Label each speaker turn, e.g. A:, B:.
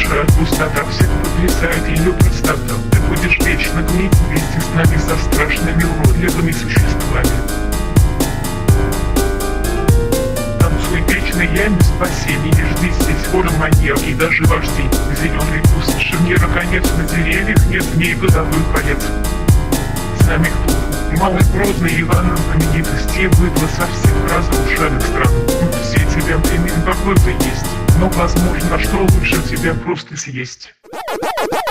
A: дышать пустота всех потрясает ее простота. Ты будешь вечно гнить вместе с нами за страшными уродливыми существами. Танцуй вечно яме спасения, не жди здесь вора маньяк и даже вождей. Зеленый куст шарнира, конец на деревьях, нет в ней годовой колец. С нами кто? Малый Грозный Иван, знаменитости выдла со всех разрушенных стран. Все тебя примем какой-то есть, но возможно, что лучше тебя просто съесть.